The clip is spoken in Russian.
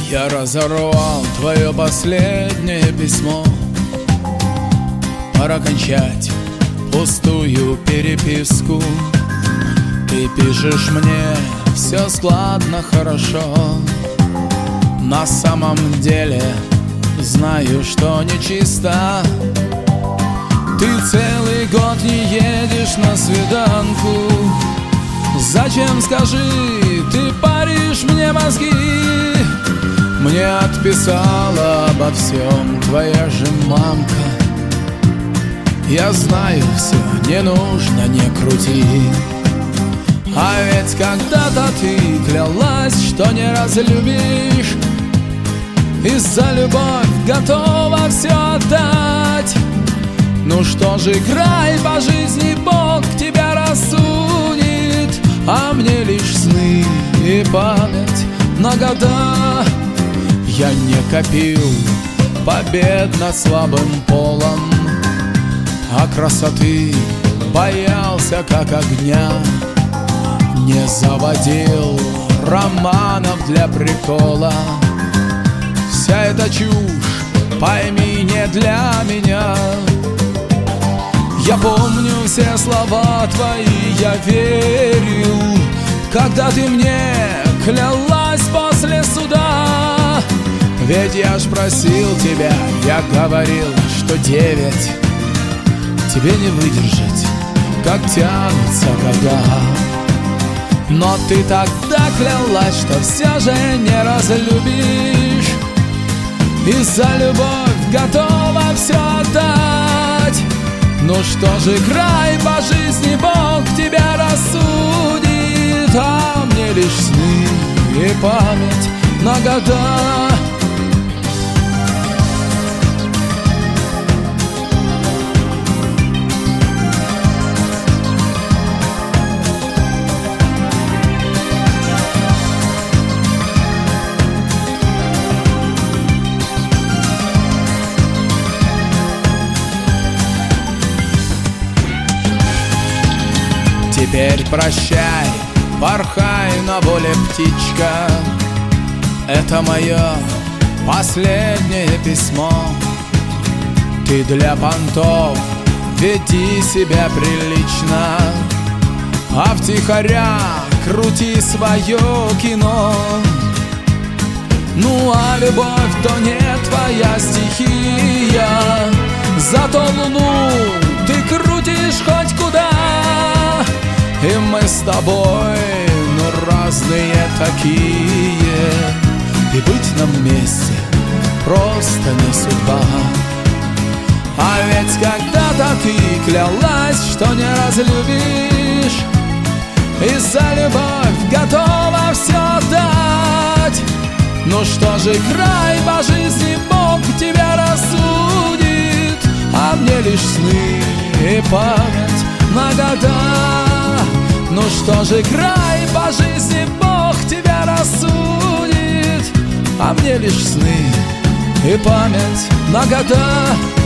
Я разорвал твое последнее письмо. Пора кончать пустую переписку. Ты пишешь мне, все складно, хорошо. На самом деле знаю, что нечисто. Ты целый год не едешь на свиданку. Зачем, скажи, ты паришь мне мозги? Мне отписала обо всем твоя же мамка. Я знаю все, не нужно, не крути. А ведь когда-то ты клялась, что не разлюбишь, и за любовь готова все отдать. Ну что же, играй по жизни, Бог тебя рассудит. А мне лишь сны и память на года. Я не копил побед над слабым полом, а красоты боялся как огня. Не заводил романов для прикола. Вся эта чушь, пойми, не для меня. Я помню все слова твои, я верил, когда ты мне клялась после суда. Ведь я ж просил тебя, я говорил, что 9 тебе не выдержать, как тянутся года. Но ты тогда клялась, что все же не разлюбишь, и за любовь готова все отдать. Ну что же, играй по жизни, Бог тебя рассудит. А мне лишь сны и память на года. Теперь прощай, порхай на воле, птичка. Это мое последнее письмо. Ты для понтов веди себя прилично, а втихаря крути свое кино. Ну а любовь то не твоя стихия, зато луну ты крутишь хоть куда. И мы с тобой, ну, разные такие, и быть нам вместе просто не судьба. А ведь когда-то ты клялась, что не разлюбишь, и за любовь готова все отдать. Ну что же, играй по жизни, Бог тебя рассудит. А мне лишь сны и память на года. Ну что же, играй по жизни, Бог тебя рассудит. А мне лишь сны и память на года.